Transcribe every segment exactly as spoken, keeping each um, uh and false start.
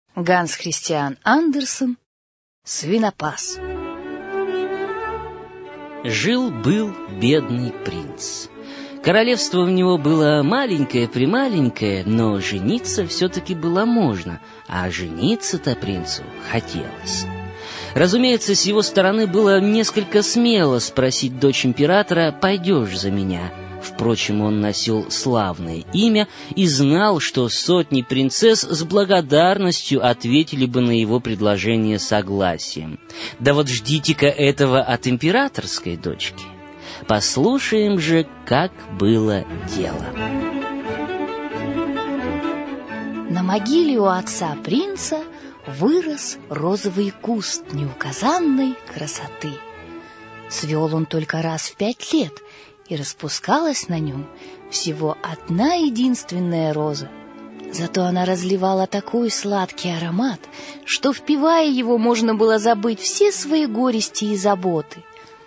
Ганс Христиан Андерсен. Свинопас. Жил-был бедный принц. Королевство у него было маленькое-прималенькое, но жениться все-таки было можно, а жениться-то принцу хотелось. Разумеется, с его стороны было несколько смело спросить дочь императора: «Пойдешь за меня?» Впрочем, он носил славное имя и знал, что сотни принцесс с благодарностью ответили бы на его предложение согласием. Да вот ждите-ка этого от императорской дочки. Послушаем же, как было дело. На могиле у отца принца вырос розовый куст неуказанной красоты. Цвел он только раз в пять лет, и распускалась на нем всего одна единственная роза. Зато она разливала такой сладкий аромат, что, впивая его, можно было забыть все свои горести и заботы.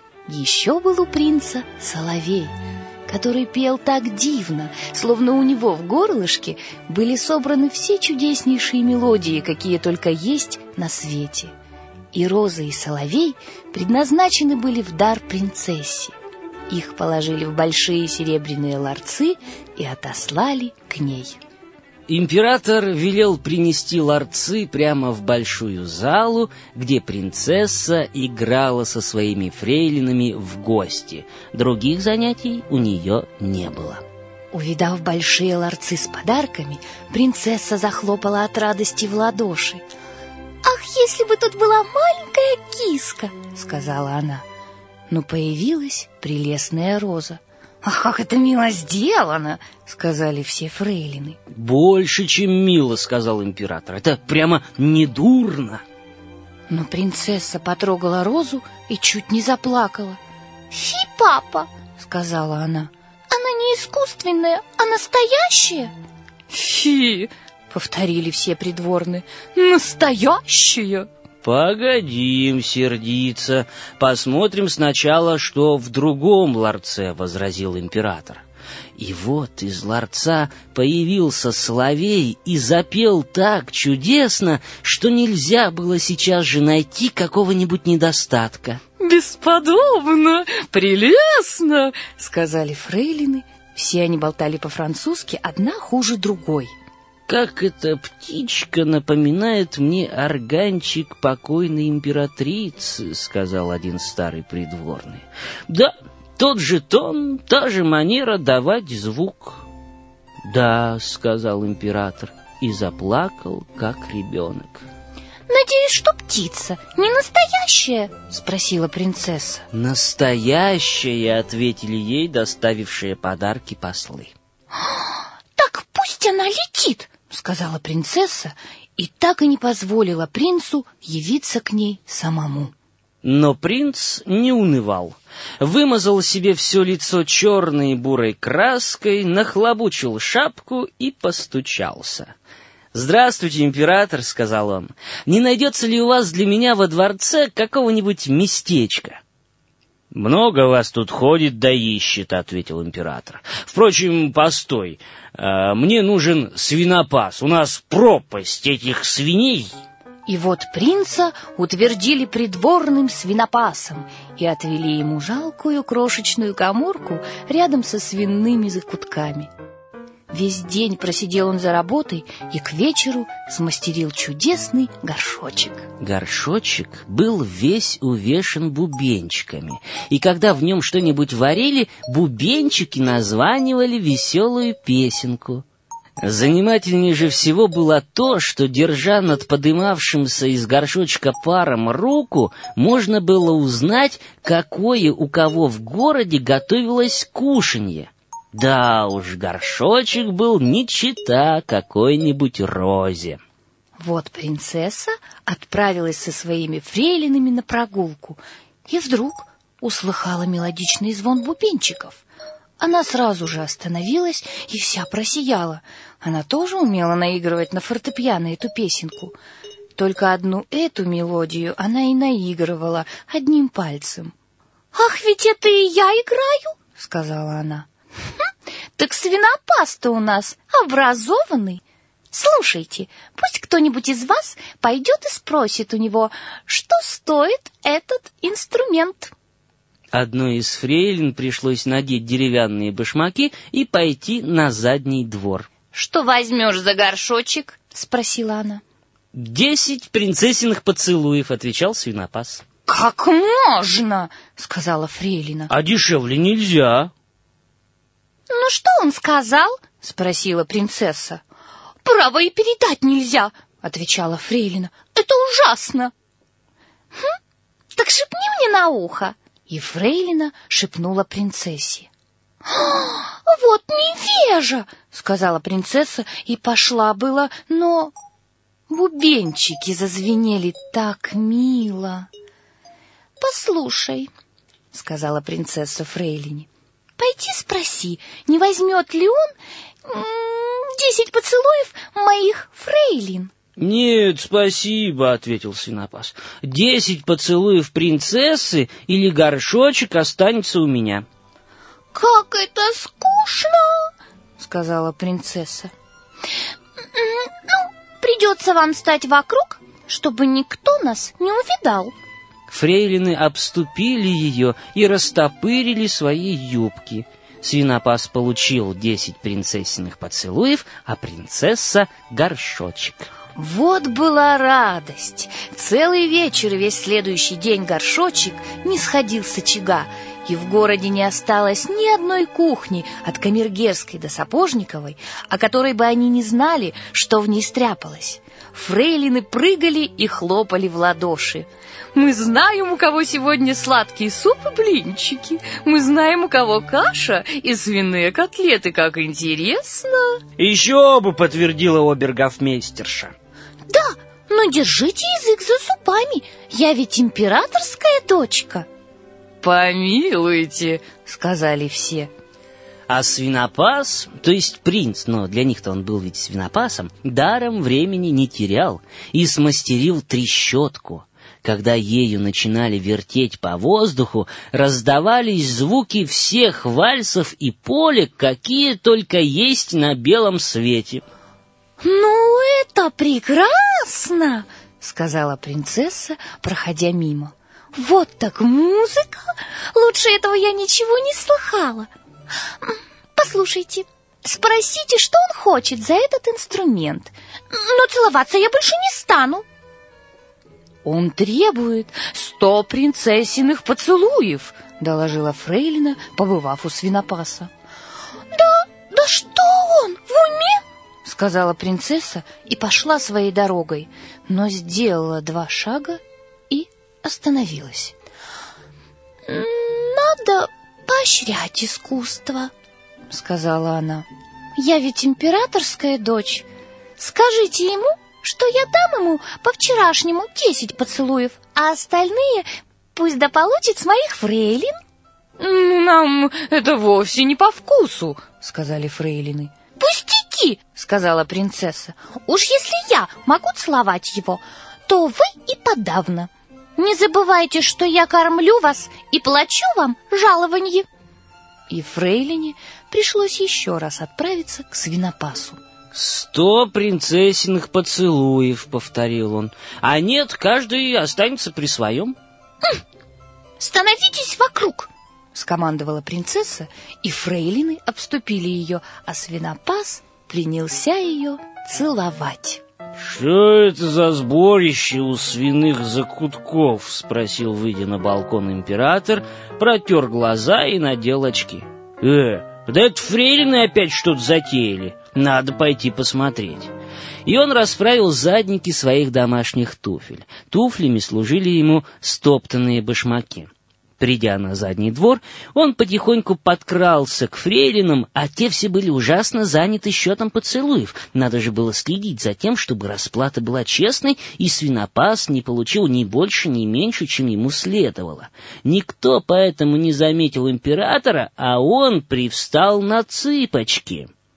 Еще был у принца соловей, который пел так дивно, словно у него в горлышке были собраны все чудеснейшие мелодии, какие только есть на свете. И роза, и соловей предназначены были в дар принцессе. Их положили в большие серебряные ларцы и отослали к ней. Император велел принести ларцы прямо в большую залу, где принцесса играла со своими фрейлинами в гости. Других занятий у нее не было. Увидав большие ларцы с подарками, принцесса захлопала от радости в ладоши. «Ах, если бы тут была маленькая киска!» — сказала она. Но появилась прелестная роза. «Ах, как это мило сделано!» — сказали все фрейлины. «Больше, чем мило», — сказал император. «Это прямо недурно». Но принцесса потрогала розу и чуть не заплакала. «Фи, папа!» — сказала она. «Она не искусственная, а настоящая!» «Фи!» — повторили все придворные. «Настоящая!» «Погодим сердиться, посмотрим сначала, что в другом ларце», — возразил император. И вот из ларца появился соловей и запел так чудесно, что нельзя было сейчас же найти какого-нибудь недостатка. «Бесподобно! Прелестно!» — сказали фрейлины. Все они болтали по-французски, одна хуже другой. «Как эта птичка напоминает мне органчик покойной императрицы», — сказал один старый придворный. «Да, тот же тон, та же манера давать звук». «Да», — сказал император и заплакал, как ребенок. «Надеюсь, что птица не настоящая?» — спросила принцесса. «Настоящая», — ответили ей доставившие подарки послы. «Так пусть она летит», — сказала принцесса, и так и не позволила принцу явиться к ней самому. Но принц не унывал. Вымазал себе все лицо черной и бурой краской, нахлобучил шапку и постучался. «Здравствуйте, император», — сказал он. «Не найдется ли у вас для меня во дворце какого-нибудь местечка?» «Много вас тут ходит да ищет», — ответил император. «Впрочем, постой, мне нужен свинопас, у нас пропасть этих свиней». И вот принца утвердили придворным свинопасом и отвели ему жалкую крошечную каморку рядом со свиными закутками. Весь день просидел он за работой и к вечеру смастерил чудесный горшочек. Горшочек был весь увешан бубенчиками, и когда в нем что-нибудь варили, бубенчики названивали веселую песенку. Занимательнее же всего было то, что, держа над подымавшимся из горшочка паром руку, можно было узнать, какое у кого в городе готовилось кушанье. Да уж, горшочек был не чета какой-нибудь розе. Вот принцесса отправилась со своими фрейлинами на прогулку и вдруг услыхала мелодичный звон бубенчиков. Она сразу же остановилась и вся просияла. Она тоже умела наигрывать на фортепиано эту песенку. Только одну эту мелодию она и наигрывала одним пальцем. «Ах, ведь это и я играю!» — сказала она. «Хм, так свинопас-то у нас образованный. Слушайте, пусть кто-нибудь из вас пойдет и спросит у него, что стоит этот инструмент. Одной из фрейлин пришлось надеть деревянные башмаки и пойти на задний двор. «Что возьмешь за горшочек?» — спросила она. «Десять принцессиных поцелуев», — отвечал свинопас. «Как можно?» — сказала фрейлина. «А дешевле нельзя». «Ну что он сказал?» — спросила принцесса. «Право и передать нельзя», — отвечала фрейлина. «Это ужасно». «Хм, так шепни мне на ухо». И фрейлина шепнула принцессе. «Вот невежа!» — сказала принцесса и пошла было, но бубенчики зазвенели так мило. «Послушай», — сказала принцесса фрейлине, — «пойди спроси, не возьмет ли он десять поцелуев моих фрейлин». «Нет, спасибо», — ответил свинопас. «Десять поцелуев принцессы или горшочек останется у меня». «Как это скучно!» — сказала принцесса. «Ну, придется вам стать вокруг, чтобы никто нас не увидал». Фрейлины обступили ее и растопырили свои юбки. Свинопас получил десять принцессиных поцелуев, а принцесса — горшочек. Вот была радость! Целый вечер и весь следующий день горшочек не сходил с очага, и в городе не осталось ни одной кухни, от Камергерской до Сапожниковой, о которой бы они не знали, что в ней стряпалось. Фрейлины прыгали и хлопали в ладоши. «Мы знаем, у кого сегодня сладкий суп и блинчики. Мы знаем, у кого каша и свиные котлеты. Как интересно!» «Еще бы!» — подтвердила обергофмейстерша. «Да, но держите язык за зубами. Я ведь императорская дочка». «Помилуйте!» — сказали все. А свинопас, то есть принц, но для них-то он был ведь свинопасом, даром времени не терял и смастерил трещотку. Когда ею начинали вертеть по воздуху, раздавались звуки всех вальсов и полек, какие только есть на белом свете. «Ну, это прекрасно!» — сказала принцесса, проходя мимо. «Вот так музыка! Лучше этого я ничего не слыхала. Послушайте, спросите, что он хочет за этот инструмент. Но целоваться я больше не стану». «Он требует сто принцессиных поцелуев», — доложила фрейлина, побывав у свинопаса. «Да, да что он, в уме?» — сказала принцесса и пошла своей дорогой, но сделала два шага и остановилась. «Надо поощрять искусство», — сказала она. «Я ведь императорская дочь. Скажите ему, что я дам ему по-вчерашнему десять поцелуев, а остальные пусть дополучит с моих фрейлин». «Нам это вовсе не по вкусу», — сказали фрейлины. «Пустяки», — сказала принцесса. «Уж если я могу целовать его, то вы и подавно. Не забывайте, что я кормлю вас и плачу вам жалованье». И фрейлине пришлось еще раз отправиться к свинопасу. «Сто принцессиных поцелуев», — повторил он. «А нет, каждый останется при своем». «Становитесь вокруг», — скомандовала принцесса, и фрейлины обступили ее, а свинопас принялся ее целовать. «Что это за сборище у свиных закутков?» — спросил, выйдя на балкон, император, протер глаза и надел очки. «Э, да это фрейлины опять что-то затеяли. Надо пойти посмотреть». И он расправил задники своих домашних туфель. Туфлями служили ему стоптанные башмаки. Придя на задний двор, он потихоньку подкрался к фрейлинам, а те все были ужасно заняты счетом поцелуев. Надо же было следить за тем, чтобы расплата была честной, и свинопас не получил ни больше, ни меньше, чем ему следовало. Никто поэтому не заметил императора, а он привстал на цыпочки.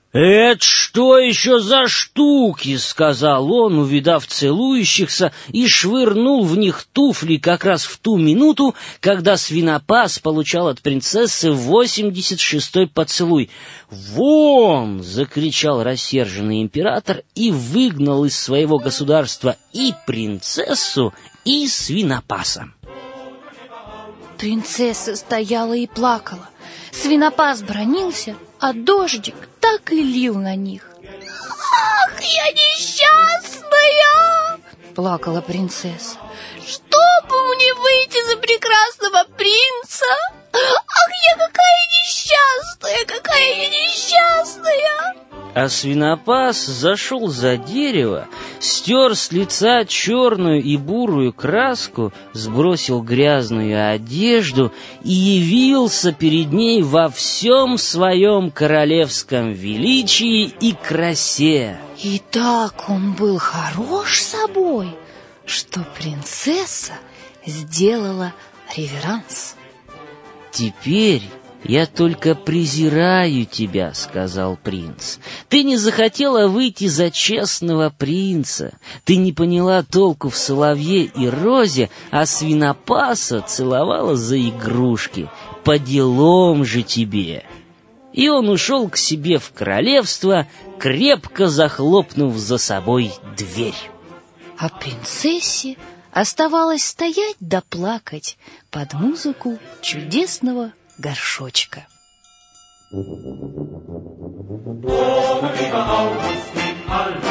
«Это что еще за штуки?» — сказал он, увидав целующихся, и швырнул в них туфли как раз в ту минуту, когда свинопас получал от принцессы восемьдесят шестой поцелуй. «Вон!» — закричал рассерженный император и выгнал из своего государства и принцессу, и свинопаса. Принцесса стояла и плакала. Свинопас бранился, а дождик так и лил на них. «Ах, я несчастная!» — плакала принцесса. «Чтобы мне выйти за прекрасного принца? Ах, я какая несчастная, какая я несчастная!» А свинопас зашел за дерево, стер с лица черную и бурую краску, сбросил грязную одежду и явился перед ней во всем своем королевском величии и красе. И так он был хорош собой, что принцесса сделала реверанс. «Теперь я только презираю тебя», — сказал принц. «Ты не захотела выйти за честного принца. Ты не поняла толку в соловье и розе, а свинопаса целовала за игрушки. По делам же тебе». И он ушел к себе в королевство, крепко захлопнув за собой дверь. А принцессе оставалось стоять да плакать под музыку чудесного горшочка. Oh,